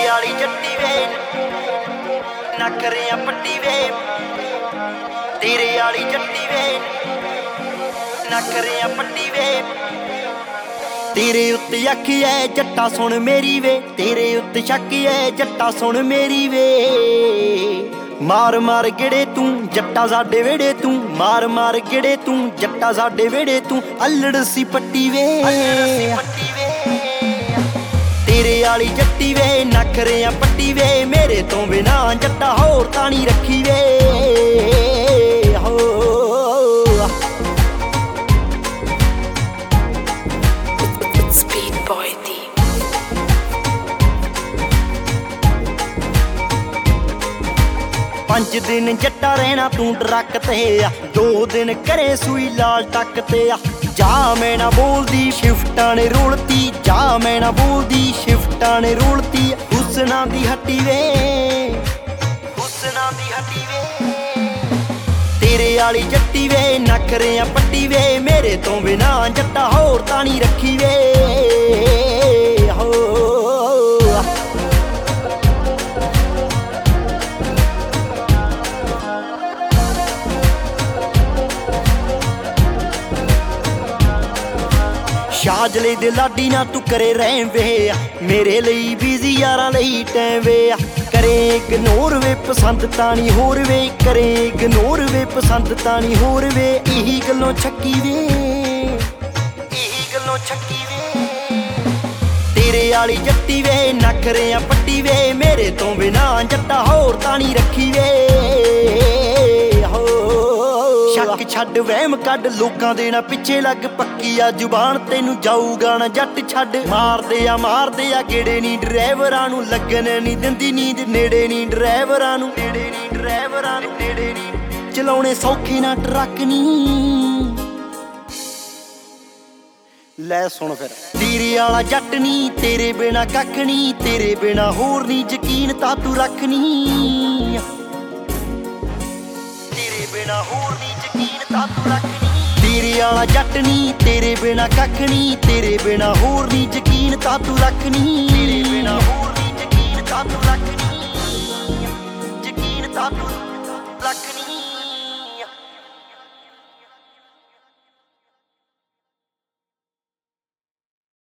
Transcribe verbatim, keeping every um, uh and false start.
आली जट्टी वे नखरियां पट्टी वे, तेरे आली जट्टी वे नखरियां पट्टी वे। तेरे उत्ते अख है जट्टा सुन मेरी वे, तेरे उत्ते शक है जट्टा सुन मेरी वे। मार मार गेड़े तू जट्टा साडे वेड़े तू, मार मार गेड़े तू जट्टा साडे वेड़े तू। अल्लड़ सी पट्टी वे तेरे आली जट्टी वे नखरियां पट्टी वे। मेरे तो बिना जट्टा होर तां नहीं रखी वे हो। पंज दिन जट्टा रहना तू ट्रक ते आ, दो दिन करे सुई लाल टक ते आ। जा मैं ना बोलदी शिफ्टां ने रोलती, जा मैं ना बोलदी शिफ्टां ने रोलती। हुसना दी हट्टी वे हुसना दी हट्टी वे तेरे आली जट्टी वे नखरियां पट्टी वे। मेरे तो बिना जट्टा होर तां नहीं रखी वे हो। शाजले दे लाडी ना तू करे रैं वे, मेरे लिए बिजी यारां लई टैम वे। करे इग्नोर वे पसंद तां नहीं होर वे, करे इग्नोर वे पसंद तां नहीं होर वे। यही गल्लों छक्की वे यही गल्लों छक्की वे तेरे आली जट्टी वे नखरियां पट्टी वे। मेरे तो बिना जट्टा होर तां नहीं रखी वे हो। शक छड्ड वहम कड लोकां दे ना पिछे लग, पक्की आ जुबान तेनू जाऊगा ना जट छड्ड। मारदे आ मारदे आ गेड़े नी ड्राइवरां नू, लगन नी दिंदी नींद नेड़े नी ड्राइवरां नू, नेड़े नी ड्राइवरां नू, नेड़े नी चलाउणे सौखे ना ट्रक नी। लै सुन फिर तेरे आला जट नी तेरे बिना कख नी, तेरे बिना होर नी यकीन तां तू रखनी। तेरे बिना होर नी यकीन तां तू रखनी। तेरे आला जट नी तेरे बिना कख नी, तेरे बिना होर नी यकीन तां तू रखनी। तेरे बिना होर नी यकीन तां तू रखनी, यकीन तां तू रखनी।